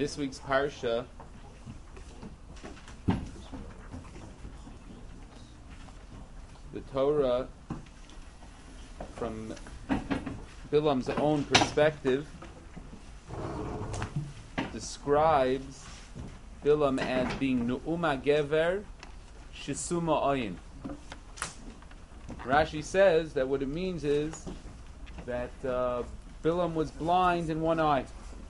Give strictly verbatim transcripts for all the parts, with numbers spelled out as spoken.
this week's parsha, the Torah, from Bilam's own perspective, describes Bilam as being Nu'uma Gever Shisuma Ayin. Rashi says that what it means is that uh, Bilam was blind in one eye.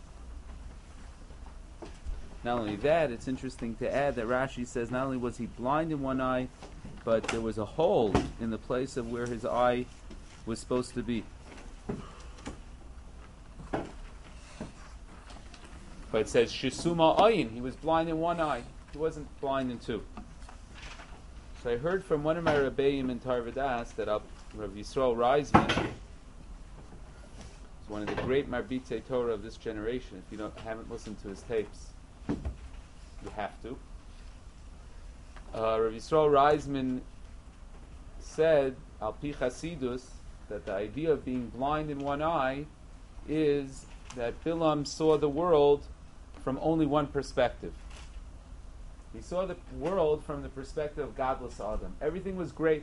Not only that, it's interesting to add that Rashi says not only was he blind in one eye, but there was a hole in the place of where his eye was supposed to be. But it says Shisuma Ayin. He was blind in one eye. He wasn't blind in two. So I heard from one of my Rebbeim in Tarvadas that Rav Yisrael Reisman is one of the great Marbitei Torah of this generation. If you don't haven't listened to his tapes, you have to. Uh, Rav Yisrael Reisman said, Al Pi Chasidus, that the idea of being blind in one eye is that Bilam saw the world from only one perspective. He saw the world from the perspective of godless Adam. Everything was great.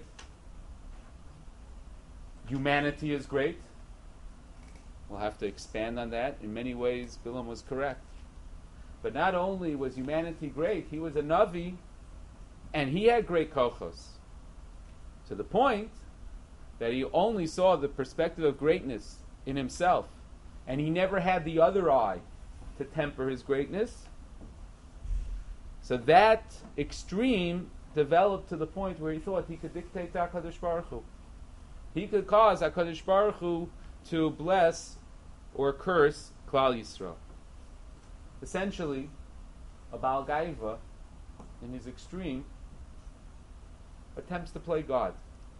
Humanity is great. We'll have to expand on that. In many ways, Bilam was correct. But not only was humanity great, he was a Navi, and he had great kochos. To the point that he only saw the perspective of greatness in himself, and he never had the other eye to temper his greatness. So that extreme developed to the point where he thought he could dictate to HaKadosh Baruch Hu. He could cause HaKadosh Baruch Hu to bless or curse Klal Yisrael. Essentially, a Baal Gaiva, in his extreme, attempts to play God.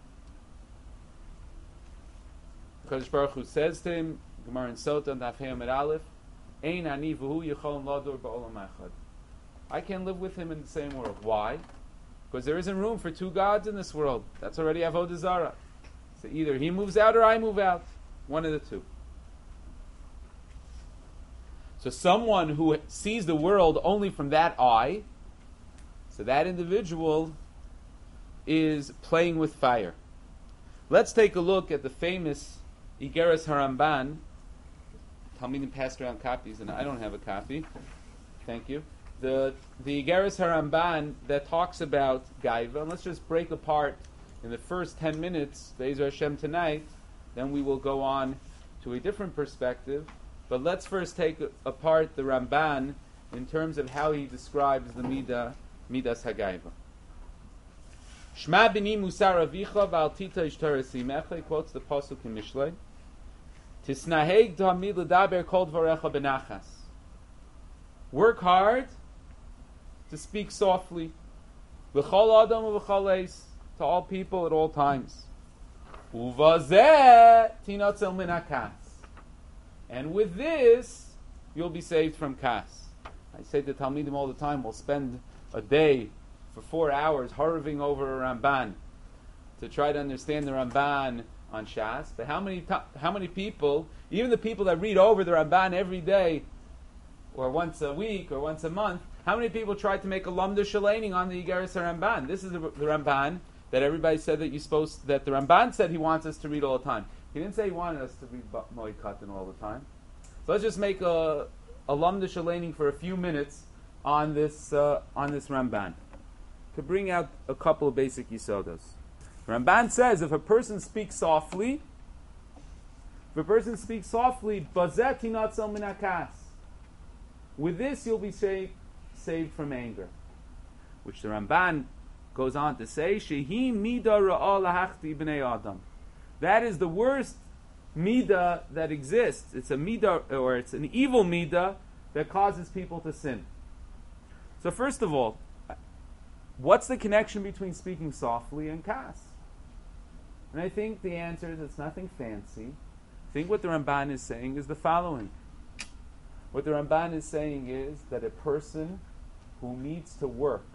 HaKadosh Baruch Hu says to him, Gemara in Sota, Daf Hey Amud Aleph, Ein ani v'hu yicholin ladur ba'olam echad. I can't live with him in the same world. Why? Because there isn't room for two gods in this world. That's already Avodah Zarah. So either he moves out or I move out. One of the two. So someone who sees the world only from that eye, so that individual is playing with fire. Let's take a look at the famous Igeres Haramban. Talmidim passed around copies, and I don't have a copy. Thank you. The the Igeres Haramban that talks about Gaiva, and let's just break apart in the first ten minutes, Be'ezer Hashem tonight, then we will go on to a different perspective. But let's first take a, apart the Ramban in terms of how he describes the Midah, Midas HaGaiva. Shma b'ni musar avicha v'al tita ishtar esimecha, he quotes the Pasuk in Mishlei. Tisnaheg t'hamid l'daber kol dvarecha benachas. Work hard to speak softly. V'chol adam v'chol eis, to all people at all times. Uvazeh tinatzel min hakas. And with this, you'll be saved from kas. I say to Talmidim all the time, we'll spend a day for four hours hurrying over a Ramban to try to understand the Ramban on Shas. But how many ta- how many people, even the people that read over the Ramban every day, or once a week, or once a month, how many people try to make a Lamda Shalaning on the Igeres Ramban? This is the, the Ramban that everybody said that you supposed that the Ramban said he wants us to read all the time. He didn't say he wanted us to read Moed Katan all the time. So let's just make a a Lamda Shalaning for a few minutes on this uh, on this Ramban to bring out a couple of basic yisodos. Ramban says if a person speaks softly, if a person speaks softly, bazet tinatzel min hakas. With this, you'll be saved, saved from anger. Which the Ramban goes on to say, Shehi mida ra'ah lahachti b'nei adam. That is the worst midah that exists. It's a midah, or it's an evil midah that causes people to sin. So first of all, what's the connection between speaking softly and kas? And I think the answer is it's nothing fancy. I think what the Ramban is saying is the following. What the Ramban is saying is that a person who needs to work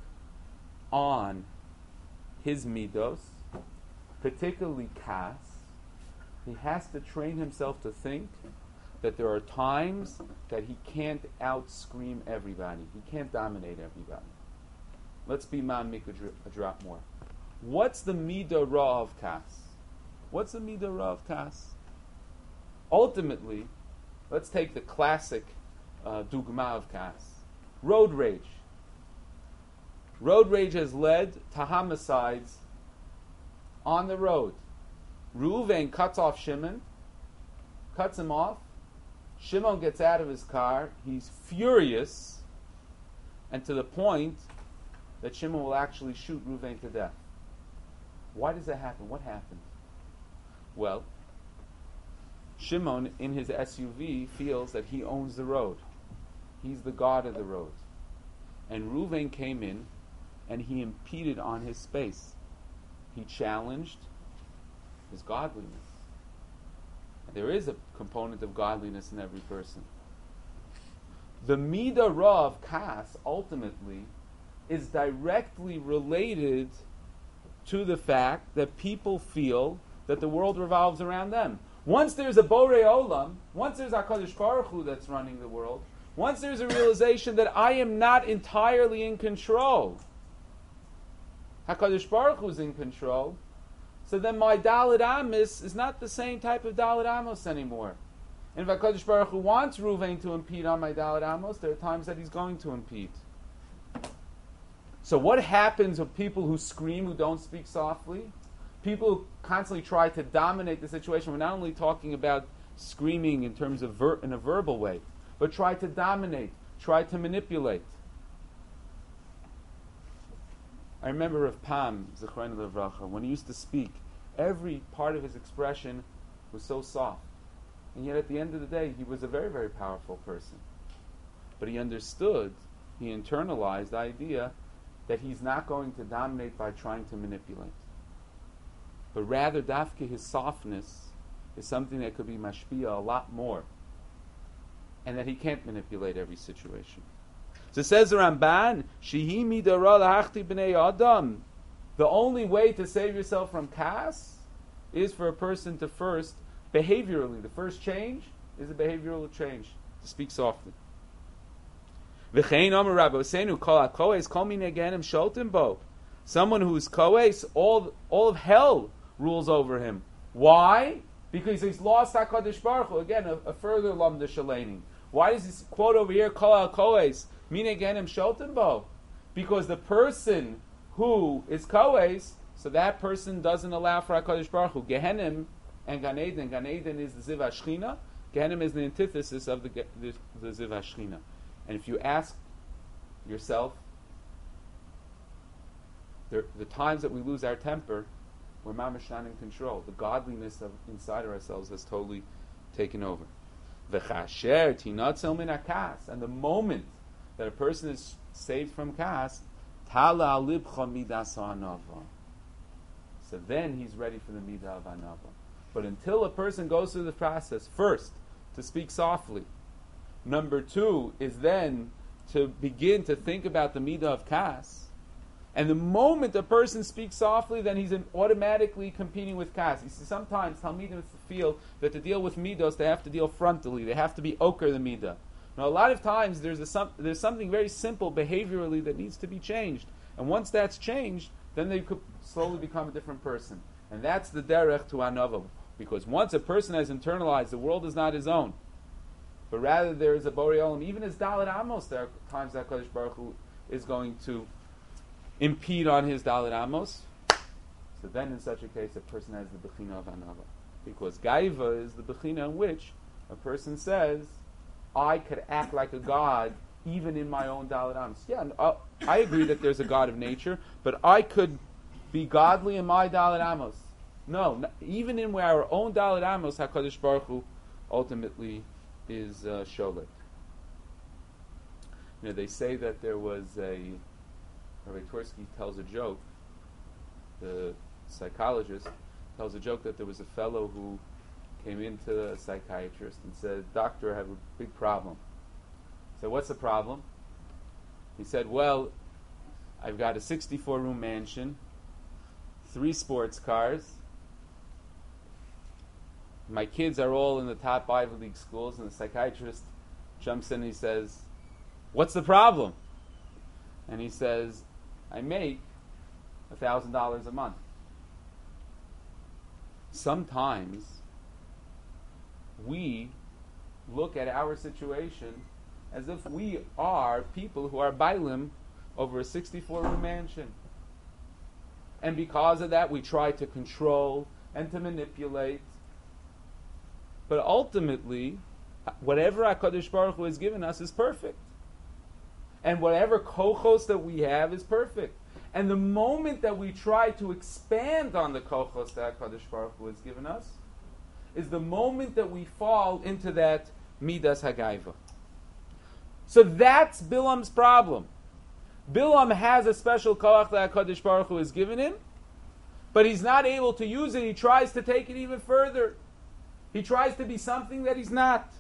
on his midos, particularly kas, he has to train himself to think that there are times that he can't out-scream everybody. He can't dominate everybody. Let's be ma'amik a, dr- a drop more. What's the midah ra of kas? What's the midah ra of kas? Ultimately, let's take the classic uh, dugma of kas. Road rage. Road rage has led to homicides on the road. Reuven cuts off Shimon, cuts him off. Shimon gets out of his car. He's furious, and to the point that Shimon will actually shoot Reuven to death. Why does that happen? What happened? Well, Shimon, in his S U V, feels that he owns the road. He's the god of the road. And Reuven came in, and he impeded on his space. He challenged his godliness. And there is a component of godliness in every person. The midah ra of kas, ultimately, is directly related to the fact that people feel that the world revolves around them. Once there's a Borei Olam, once there's HaKadosh Baruch Hu that's running the world, once there's a realization that I am not entirely in control, HaKadosh Baruch Hu is in control, so then my Daled Amos is not the same type of Daled Amos anymore. And if HaKadosh Baruch Hu wants Reuven to impede on my Daled Amos, there are times that he's going to impede. So what happens with people who scream, who don't speak softly? People who constantly try to dominate the situation. We're not only talking about screaming in terms of ver- in a verbal way, but try to dominate, try to manipulate. I remember Rav Pam, Zechron Levracha, when he used to speak, every part of his expression was so soft. And yet at the end of the day, he was a very, very powerful person. But he understood, he internalized the idea that he's not going to dominate by trying to manipulate. But rather, dafke, his softness is something that could be mashpia a lot more. And that he can't manipulate every situation. So says the Ramban, Shehi midara lahachti b'nei adam. The only way to save yourself from kas is for a person to first, behaviorally, the first change is a behavioral change, to speak softly. V'chein Amar Rabbi Hosseinu kol hakohes kol minei gehenim sholtim bo. Someone who's kohes, all all of hell rules over him. Why? Because he's lost HaKadosh Baruch Hu. Again, a, a further lamda shaleini. Why does this quote over here kol hakohes minei gehenim sholtim bo? Because the person who is kohes, so that person doesn't allow for HaKadosh Baruch Hu. Gehenim and Gan Eden. Gan Eden is the Ziv HaShechina. Gehenim is the antithesis of the, the, the Ziv HaShechina. And if you ask yourself, there, the times that we lose our temper, we're mamash not in control. The godliness of inside of ourselves has totally taken over. V'chasher tinatzel min hakas. And the moment that a person is saved from kas, tala al libcha midas ha'anava. So then he's ready for the midah of anava. But until a person goes through the process, first, to speak softly. Number two is then to begin to think about the midah of kas. And the moment a person speaks softly, then he's automatically competing with kas. You see, sometimes Talmidim feel that to deal with midos, they have to deal frontally. They have to be oker the midah. Now, a lot of times there's a, some, there's something very simple behaviorally that needs to be changed. And once that's changed, then they could slowly become a different person. And that's the derech to anava. Because once a person has internalized, the world is not his own. But rather there is a Borei Olam. Even as Daled Amos, there are times that Kadosh Baruch Hu is going to impede on his Daled Amos. So then in such a case, a person has the Bechina of Anava. Because Gaiva is the Bechina in which a person says, I could act like a god even in my own Daled Amos. Yeah, uh, I agree that there's a God of nature, but I could be godly in my Daled Amos. No, not, even in our own Daled Amos, HaKadosh Baruch Hu ultimately is uh, sholet. You know, they say that there was a, Rabbi Twersky tells a joke, the psychologist tells a joke that there was a fellow who came into a psychiatrist and said, Doctor, I have a big problem. He said, what's the problem? He said, well, I've got a sixty-four room mansion, three sports cars, my kids are all in the top Ivy League schools, and the psychiatrist jumps in and he says, what's the problem? And he says, I make a thousand dollars a month. Sometimes we look at our situation as if we are people who are bailim over a sixty-four room mansion. And because of that, we try to control and to manipulate. But ultimately, whatever HaKadosh Baruch Hu has given us is perfect. And whatever kochos that we have is perfect. And the moment that we try to expand on the kochos that HaKadosh Baruch Hu has given us is the moment that we fall into that midas hagaiva. So that's Bilam's problem. Bilam has a special koach that HaKadosh Baruch Hu has given him, but he's not able to use it. He tries to take it even further. He tries to be something that he's not.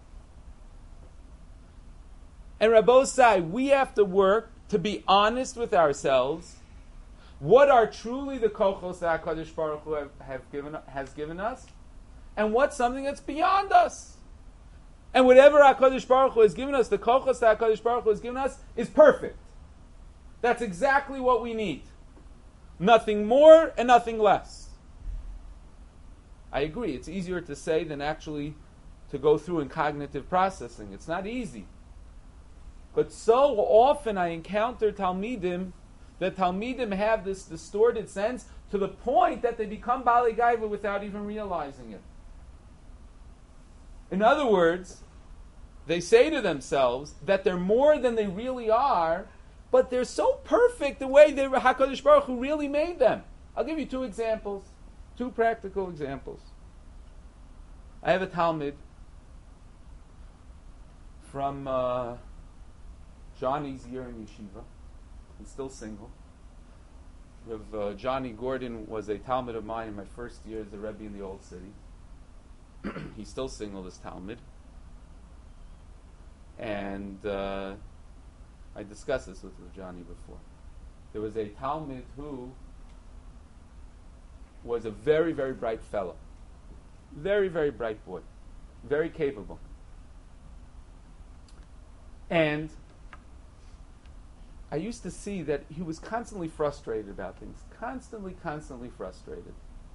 And Rabbosai, we have to work to be honest with ourselves. What are truly the kochos that HaKadosh Baruch Hu have, have given, has given us? And what's something that's beyond us? And whatever HaKadosh Baruch Hu has given us, the kochos that HaKadosh Baruch Hu has given us, is perfect. That's exactly what we need. Nothing more and nothing less. I agree, it's easier to say than actually to go through in cognitive processing. It's not easy. But so often I encounter Talmidim, that Talmidim have this distorted sense to the point that they become Baalei Gaiva without even realizing it. In other words, they say to themselves that they're more than they really are, but they're so perfect the way they HaKadosh Baruch Hu really made them. I'll give you two examples, two practical examples. I have a Talmud from uh, Johnny's year in yeshiva. He's still single. Rav uh, Johnny Gordon was a Talmud of mine in my first year as a Rebbe in the Old City. He's still single, this Talmud. And uh, I discussed this with Rav Johnny before. There was a Talmud who was a very, very bright fellow. Very, very bright boy. Very capable. And I used to see that he was constantly frustrated about things. Constantly, constantly frustrated.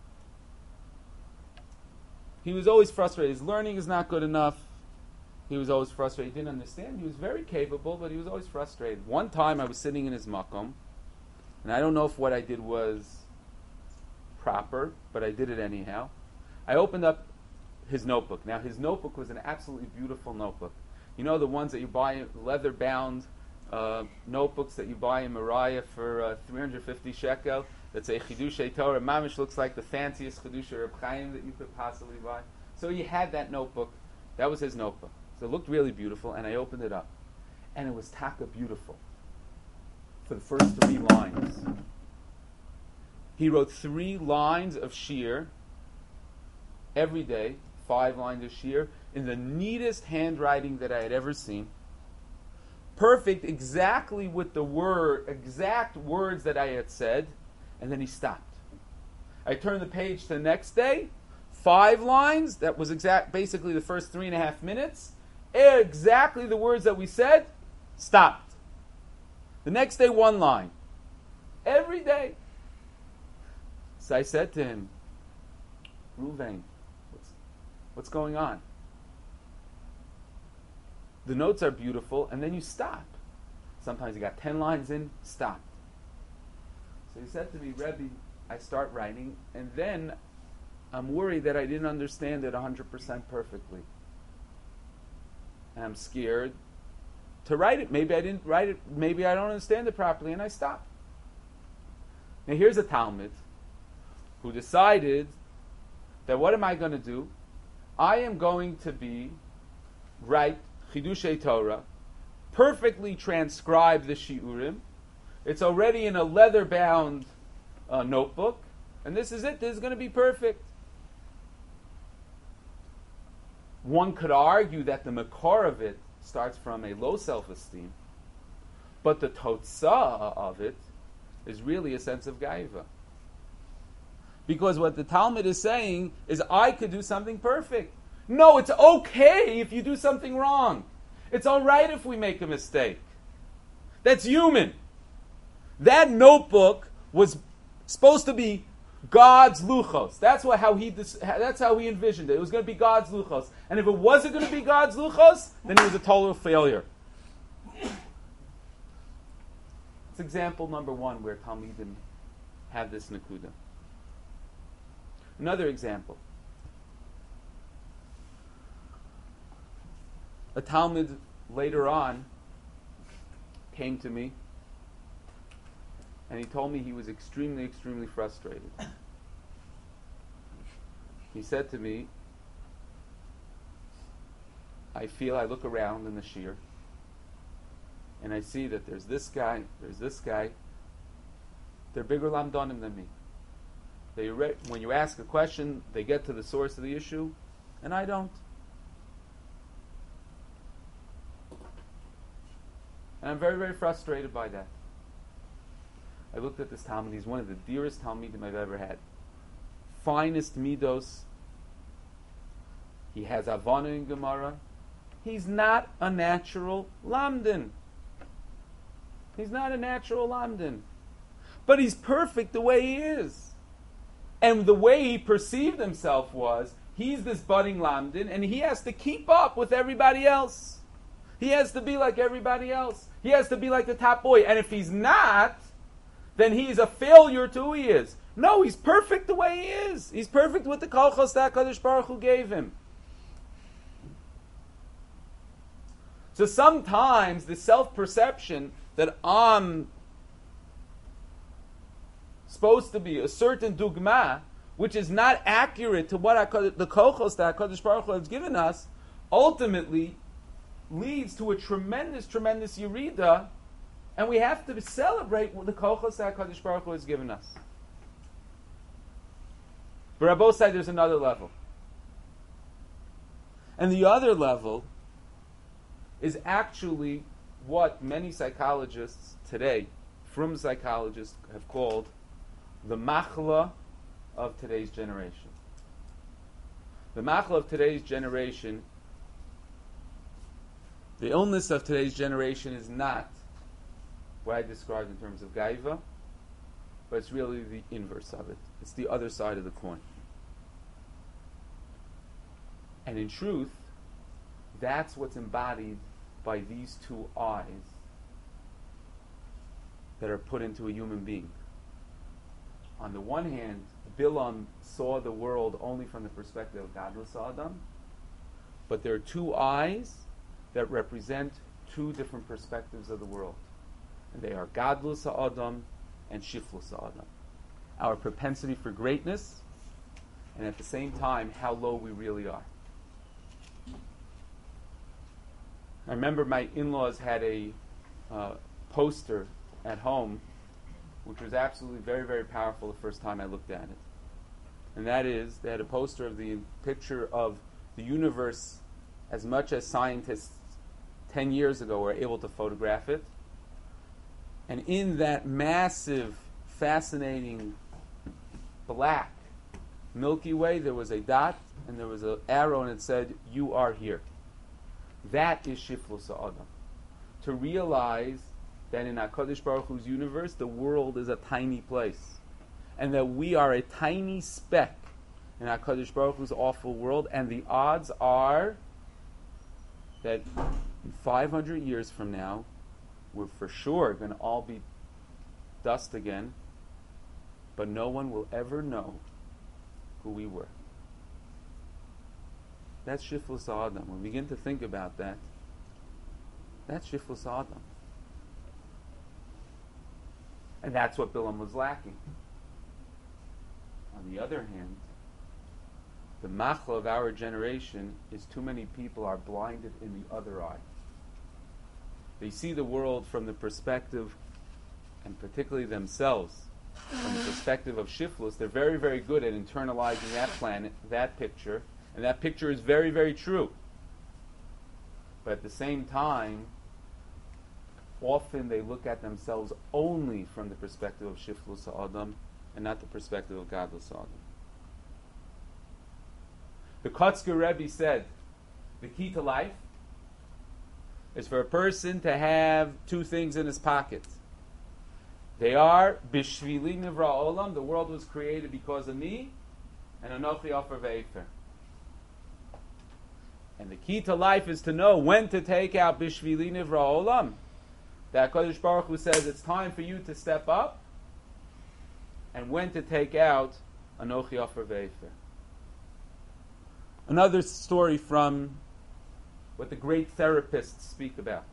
He was always frustrated. His learning is not good enough. He was always frustrated. He didn't understand. He was very capable, but he was always frustrated. One time I was sitting in his makom, and I don't know if what I did was proper, but I did it anyhow. I opened up his notebook. Now, his notebook was an absolutely beautiful notebook. You know the ones that you buy, leather-bound uh, notebooks that you buy in Mariah for uh, three hundred fifty shekel? That's a Chidushei Torah. Mamish looks like the fanciest Chidushei Reb Chaim that you could possibly buy. So he had that notebook. That was his notebook. So it looked really beautiful, and I opened it up. And it was taka beautiful for the first three lines. He wrote three lines of shir every day, five lines of shir, in the neatest handwriting that I had ever seen. Perfect, exactly with the word, exact words that I had said, and then he stopped. I turned the page to the next day, five lines, that was exact, basically the first three and a half minutes, exactly the words that we said, stopped. The next day, one line. Every day. So I said to him, Ruvain, what's, what's going on? The notes are beautiful, and then you stop. Sometimes you got ten lines in, stop. So he said to me, Rebbe, I start writing, and then I'm worried that I didn't understand it one hundred percent perfectly. And I'm scared to write it. Maybe I didn't write it, maybe I don't understand it properly, and I stop. Now here's a Talmud who decided that what am I going to do? I am going to be, write Chidushei Torah, perfectly transcribe the Shiurim. It's already in a leather-bound uh, notebook, and this is it. This is going to be perfect. One could argue that the makor of it starts from a low self-esteem, but the totzah of it is really a sense of gaiva. Because what the Talmud is saying is, I could do something perfect. No, it's okay if you do something wrong. It's all right if we make a mistake. That's human. That notebook was supposed to be God's luchos. That's what how he that's how he envisioned it. It was going to be God's luchos. And if it wasn't going to be God's luchos, then it was a total failure. It's example number one where Talmidim have this nakuda. Another example. A Talmud later on came to me and he told me he was extremely, extremely frustrated. He said to me, I feel, I look around in the shir and I see that there's this guy, there's this guy, they're bigger lamdonim than me. They re- when you ask a question, they get to the source of the issue, and I don't. And I'm very, very frustrated by that. I looked at this Talmud. He's one of the dearest Talmidim I've ever had. Finest midos. He has Avana in Gemara. He's not a natural lamdin. He's not a natural lamdin. But he's perfect the way he is. And the way he perceived himself was, he's this budding lamdin, and he has to keep up with everybody else. He has to be like everybody else. He has to be like the top boy. And if he's not, then he's a failure to who he is. No, he's perfect the way he is. He's perfect with the kolchos that HaKadosh Baruch Hu gave him. So sometimes the self-perception that I'm supposed to be a certain dugma, which is not accurate to what HaKadosh, the kolchos that HaKadosh Baruch Hu has given us, ultimately leads to a tremendous, tremendous yerida, and we have to celebrate what the kolchos that HaKadosh Baruch Hu has given us. But on both sides, there's another level. And the other level is actually what many psychologists today, from psychologists, have called the machla of today's generation. The machla of today's generation, the illness of today's generation is not what I described in terms of gaiva, but it's really the inverse of it. It's the other side of the coin. And in truth, that's what's embodied by these two eyes that are put into a human being. On the one hand, Bilam saw the world only from the perspective of Gadlus Adam, but there are two eyes that represent two different perspectives of the world. And they are Gadlus Adam and Shiflus Adam. Our propensity for greatness, and at the same time, how low we really are. I remember my in-laws had a uh, poster at home, which was absolutely very, very powerful the first time I looked at it. And that is, they had a poster of the picture of the universe as much as scientists ten years ago were able to photograph it. And in that massive, fascinating black Milky Way, there was a dot, and there was an arrow, and it said, "You are here." That is Shiflus Adam. To realize that in HaKadosh Baruch Hu's universe, the world is a tiny place. And that we are a tiny speck in HaKadosh Baruch Hu's awful world. And the odds are that in five hundred years from now, we're for sure going to all be dust again. But no one will ever know who we were. That's Shiflus Adam. When we begin to think about that, that's Shiflus Adam. And that's what Bilam was lacking. On the other hand, the machla of our generation is too many people are blinded in the other eye. They see the world from the perspective, and particularly themselves, from the perspective of Shiflus. They're very, very good at internalizing that planet, that picture, and that picture is very, very true. But at the same time, often they look at themselves only from the perspective of Shiflus Adam, and not the perspective of Gadlus Adam. The Kotzker Rebbe said, the key to life is for a person to have two things in his pocket. They are, Bishvili Nivra Olam, the world was created because of me, and Anochi Ofer Ve'efer. And the key to life is to know when to take out Bishvili Nivra Olam. That HaKadosh Baruch Hu says it's time for you to step up, and when to take out Anochi Ofer Ve'efer. Another story from what the great therapists speak about.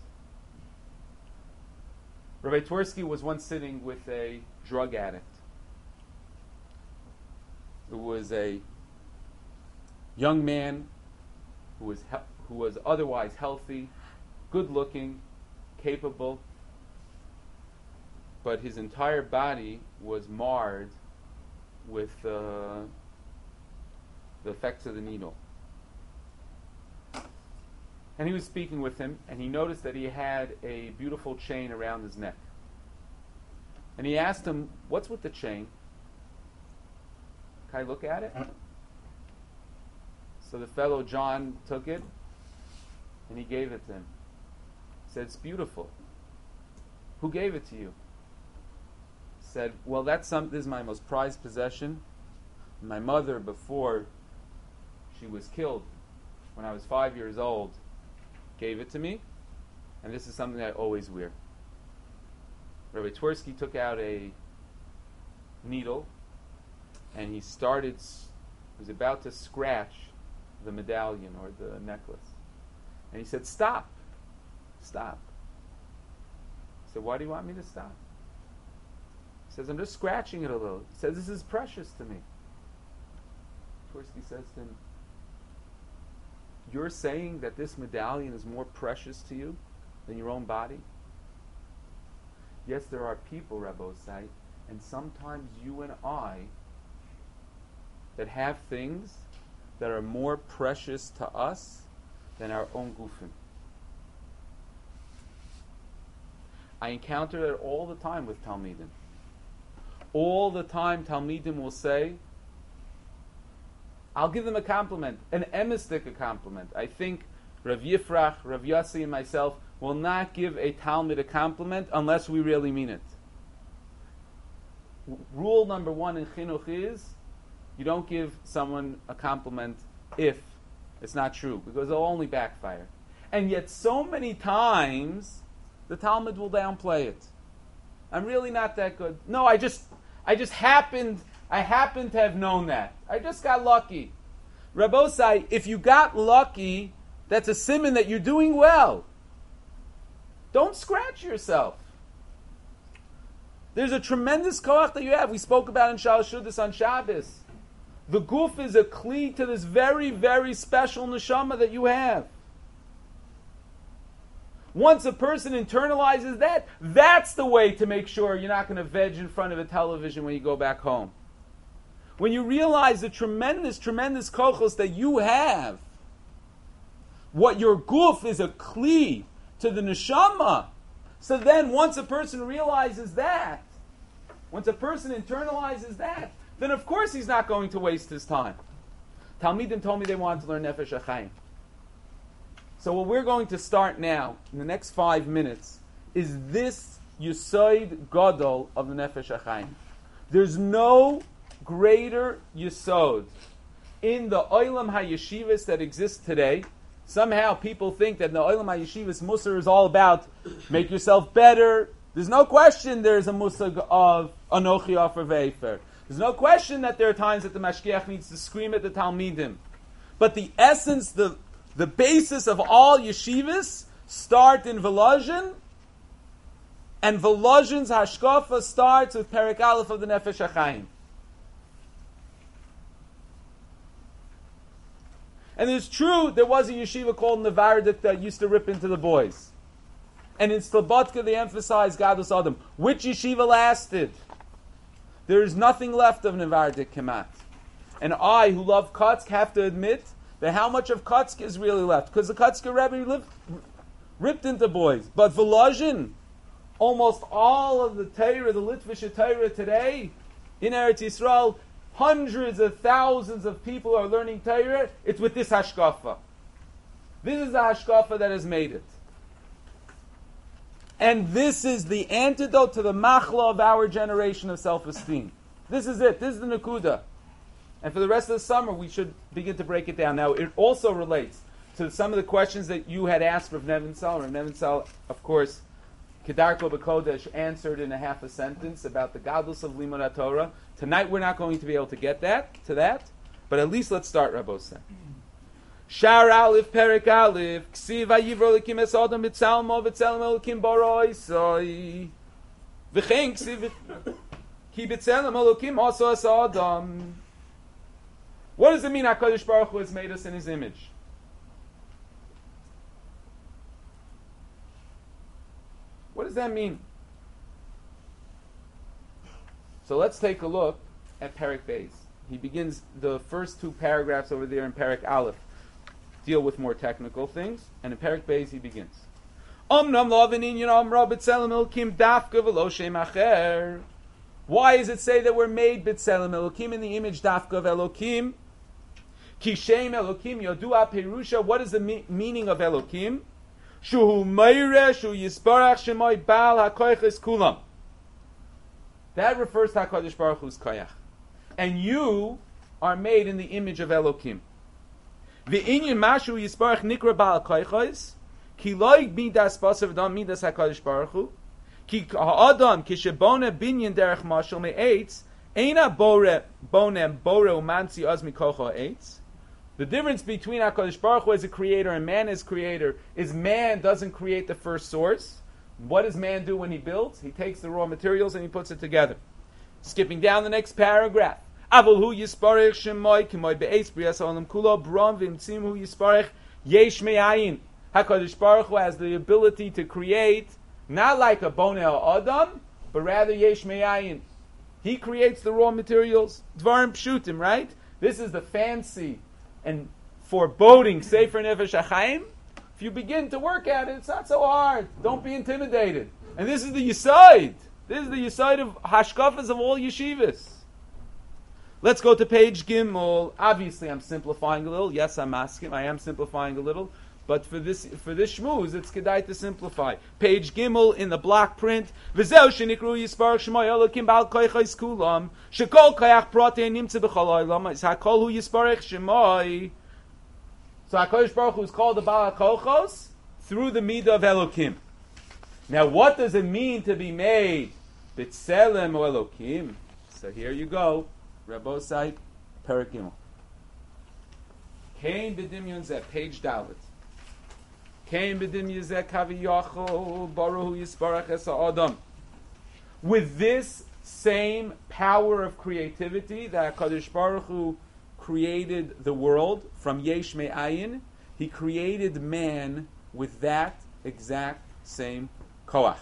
Rabbi Twersky was once sitting with a drug addict who was a young man who was he- who was otherwise healthy, good-looking, capable, but his entire body was marred with uh, the effects of the needle. And he was speaking with him, and he noticed that he had a beautiful chain around his neck. And he asked him, "What's with the chain? Can I look at it?" So the fellow John took it, and he gave it to him. He said, "It's beautiful. Who gave it to you?" He said, "Well, that's some, this is my most prized possession. My mother, before she was killed, when I was five years old, gave it to me, and this is something I always wear." Rabbi Twersky took out a needle, and he started, he was about to scratch the medallion or the necklace. And he said, "Stop, stop." He said, "Why do you want me to stop?" He says, "I'm just scratching it a little." He says, "This is precious to me." Twersky says to him, "You're saying that this medallion is more precious to you than your own body?" Yes, there are people, Rabbosai, and sometimes you and I, that have things that are more precious to us than our own gufim. I encounter it all the time with Talmidim. All the time Talmidim will say, I'll give them a compliment, an emistic a compliment. I think Rav Yifrach, Rav Yossi, and myself will not give a Talmud a compliment unless we really mean it. W- rule number one in Chinuch is, you don't give someone a compliment if it's not true, because it'll only backfire. And yet so many times, the Talmud will downplay it. I'm really not that good. No, I just, I just happened... I happen to have known that. I just got lucky. Rabbosai, if you got lucky, that's a siman that you're doing well. Don't scratch yourself. There's a tremendous koach that you have. We spoke about in Shalosh Shudas on Shabbos. The guf is a kli to this very, very special neshama that you have. Once a person internalizes that, that's the way to make sure you're not going to veg in front of a television when you go back home. When you realize the tremendous, tremendous kochos that you have, what your guf is a kli to the neshama. So then once a person realizes that, once a person internalizes that, then of course he's not going to waste his time. Talmidim told me they wanted to learn Nefesh HaChaim. So what we're going to start now, in the next five minutes, is this Yesod Gadol of the Nefesh HaChaim. There's no greater Yesod in the Olam HaYeshivas that exists today. Somehow people think that the Olam HaYeshivas Musar is all about make yourself better. There's no question there's a Musar of Anochi Ofer Ve'efer. There's no question that there are times that the Mashgiach needs to scream at the Talmidim. But the essence, the, the basis of all Yeshivas start in Volozhin, and Volozhin's Hashkafa starts with Perek Aleph of the Nefesh HaChaim. And it's true, there was a yeshiva called Nevardik that used to rip into the boys. And in Slobodka they emphasized Gadus Adam. Which yeshiva lasted? There is nothing left of Nevardik Kemat. And I, who love Kotzk, have to admit that how much of Kotzk is really left? Because the Kotzker Rebbe lived, ripped into boys. But Volozhin, almost all of the Torah, the Litvish Torah today, In Eretz Yisrael, hundreds of thousands of people are learning Torah. It's with this hashkafa. This is the hashkafa that has made it. And this is the antidote to the machla of our generation of self-esteem. This is it. This is the Nakuda. And for the rest of the summer, we should begin to break it down. Now, it also relates to some of the questions that you had asked Rav Nevin Sal. Rav Nevin Sal, of course, Kedarko B'Kodesh answered in a half a sentence about the gadlus of Limud HaTorah. Tonight, we're not going to be able to get that to that, but at least let's start, Rabbosai. Shar Aleph Perik Aleph Ksiv Vayivro Elokim Es Adam B'Tzalmo B'Tzelem Elokim Bara Isai V'chein Ksiv Ki B'Tzelem Elokim Oso Es Adam. What does it mean HaKadosh Baruch Hu has made us in His image? What does that mean? So let's take a look at Perik Beis. He begins the first two paragraphs over there in Perik Aleph deal with more technical things, and in Perik Beis he begins. Why does it say that we're made B'Tselem Elokim in the image Dafka of Elokim? Ki Shem Elokim Yodua Perusha. What is the me- meaning of Elokim? Shuhu Meire Shu Yisparach Shemoy Baal HaKoyches Kulam. That refers to HaKadosh Baruch Hu's Koyach. And you are made in the image of Elokim. V'inyin Mashu Yisparach Nikra Baal HaKoyches Ki Loig Midas Basav Dam Midas HaKadosh Baruch Hu Ki Ha'adam Ki Shebone Binyin Derech Mashal Me'etz Eina Bore Bonem Bore Umansi Azmi Kocho Eitz. The difference between HaKadosh Baruch Hu as a creator and man as creator is man doesn't create the first source. What does man do when he builds? He takes the raw materials and he puts it together. Skipping down the next paragraph. Avol hu yisparech shemoy k'moy be'eis b'yas ha'olam kulo b'rom v'imtzim hu yisparech yesh me'ayin. HaKadosh Baruch Hu has the ability to create not like a boneh adam, but rather yesh me'ayin. He creates the raw materials. Dvarim pshutim, right? This is the fancy and foreboding Sefer Nefesh HaChaim. If you begin to work at it, it's not so hard. Don't be intimidated. And this is the Yesod. This is the Yesod of Hashkafas of all yeshivas. Let's go to page Gimel. Obviously, I'm simplifying a little. Yes, I'm asking. I am simplifying a little. But for this for this shmooze, it's kedai to simplify. Page Gimel in the block print. V'zeu shenikru yisparach shmoy elokim bal koychos kulam shekol koyach protein nimtze b'chol olam is hakol hu yisparach shmoy. So HaKadosh Baruch Hu is called the Baal HaKochos through the Midah of Elokim. Now, what does it mean to be made B'Tselem or Elokim? So here you go, Rabbosai Perik Gimel. Kain b'dimyon zeh, page Dalet. Kain b'dimyon zeh kaviyachol baruch yisparach es ha'adam. With this same power of creativity that HaKadosh Baruch Hu created the world from Yesh Me'ayin, He created man with that exact same koach.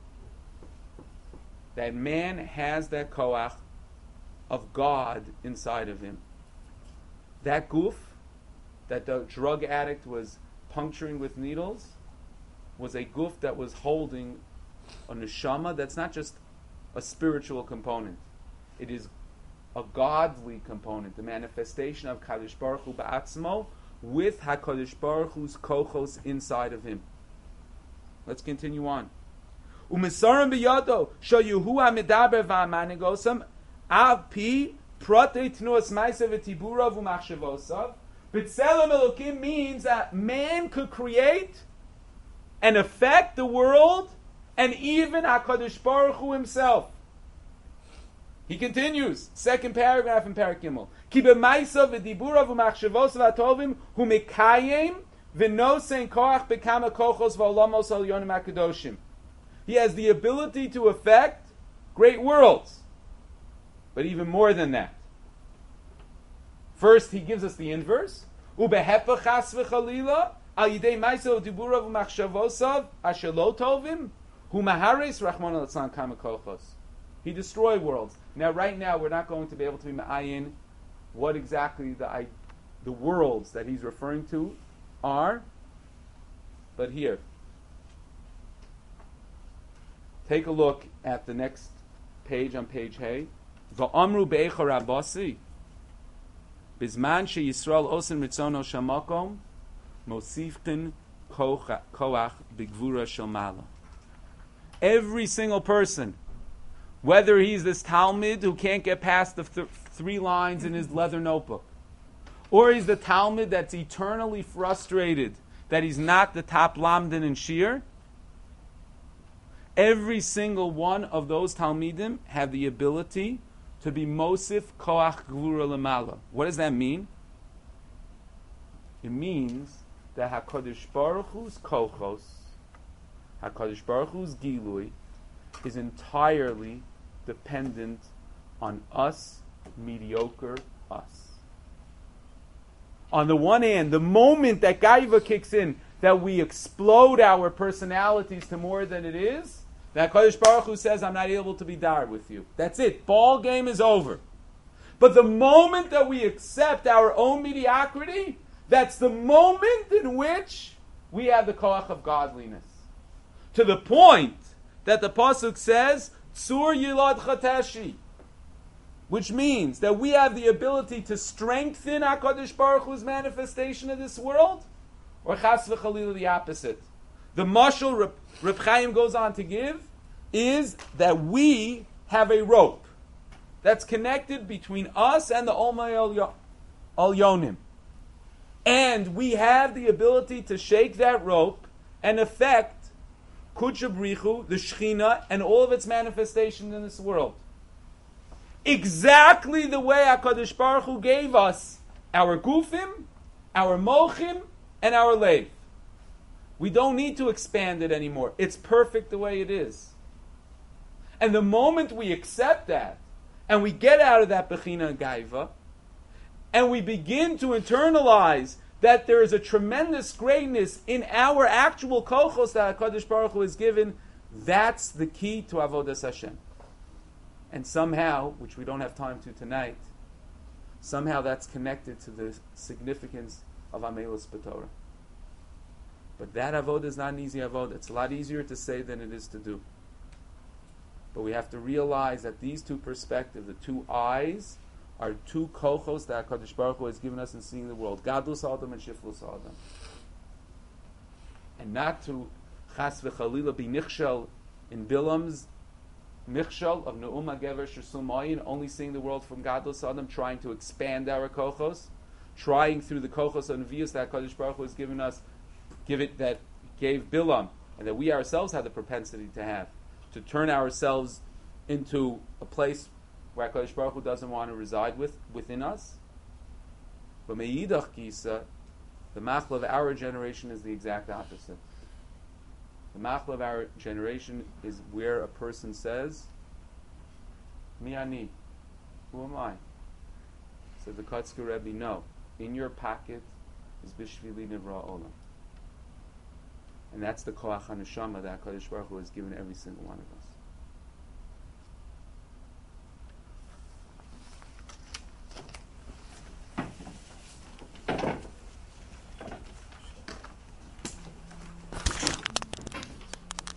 That man has that koach of God inside of him. That goof that the drug addict was puncturing with needles was a goof that was holding a neshama that's not just a spiritual component. It is a godly component, the manifestation of Kadosh Baruch Hu Ba'atzmo with HaKadosh Baruch Hu's kochos inside of him. Let's continue on. Umesarim biyado shoyu hu hamidaber v'amanigosam av pi protei tnuas ma'asav v'tiburav u'machshavosav. B'tselem Elokim means that man could create and affect the world and even HaKadosh Baruch Hu himself. He continues, second paragraph in Perik Gimel. Ki b'maisav v'diburav u'machshavosav atovim hu mekayim v'nosein koach b'kama kochos v'olamos al yonim hakadoshim. He has the ability to affect great worlds. But even more than that. First, he gives us the inverse. Ubehepa chas v'chalila al yidei maisav v'diburav u'machshavosav asher lo tovim hu mahares rachmana l'tzlan kama kochos. He destroyed worlds. Now, right now, we're not going to be able to be ma'ayin what exactly the I, the worlds that he's referring to are. But here, take a look at the next page on page Hay. Va'amru be'echa rabasi, bizman she Yisrael osin ritzono shamakom, mosiftin koach bigvura shalmala. Every single person, whether he's this Talmud who can't get past the th- three lines in his leather notebook, or he's the Talmud that's eternally frustrated that he's not the top lamdan in Shir, every single one of those Talmidim have the ability to be Mosif Koach Gvura Lamala. What does that mean? It means that HaKadosh Baruch Hu's Kochos, HaKadosh Baruch Hu's Gilui, is entirely dependent on us, mediocre us. On the one hand, the moment that Gaiva kicks in, that we explode our personalities to more than it is, that Kodesh Baruch Hu says, I'm not able to be dar with you. That's it. Ball game is over. But the moment that we accept our own mediocrity, that's the moment in which we have the koach of godliness. To the point that the Pasuk says, Tzur Yilad Chateshi, which means that we have the ability to strengthen HaKadosh Baruch Hu's manifestation of this world, or chas v'chalila the opposite. The mashal Reb, Reb Chaim goes on to give is that we have a rope that's connected between us and the Olmei Elyonim. And we have the ability to shake that rope and affect Kudsha Brichu, the Shechina, and all of its manifestations in this world. Exactly the way HaKadosh Baruch Hu gave us our gufim, our mochim, and our leiv. We don't need to expand it anymore. It's perfect the way it is. And the moment we accept that, and we get out of that Bechina Gaiva, and we begin to internalize that there is a tremendous greatness in our actual kochos that HaKadosh Baruch Hu has given, that's the key to Avodas Hashem. And somehow, which we don't have time to tonight, somehow that's connected to the significance of Amelus B'Torah. But that avodah is not an easy avodah. It's a lot easier to say than it is to do. But we have to realize that these two perspectives, the two eyes, are two kochos that HaKadosh Baruch Hu has given us in seeing the world. Gadlus Adam and Shiflus Adam. And not to chas v'chalila be nichshel in Bilam's Michshal of Ne'um HaGever Shesum Ayin, only seeing the world from Gadlus Adam, trying to expand our kochos, trying through the kochos and views that HaKadosh Baruch Hu has given us, give it that gave Bilam, and that we ourselves have the propensity to have, to turn ourselves into a place where HaKadosh Baruch Hu doesn't want to reside with within us. But Me'idach Kisa, the machla of our generation is the exact opposite. The machla of our generation is where a person says, Mi ani, who am I? Said the Kotzker Rebbe, no. In your pocket is Bishvili Nivra Olam. And that's the Koach HaNeshama that HaKadosh Baruch Hu has given every single one of us.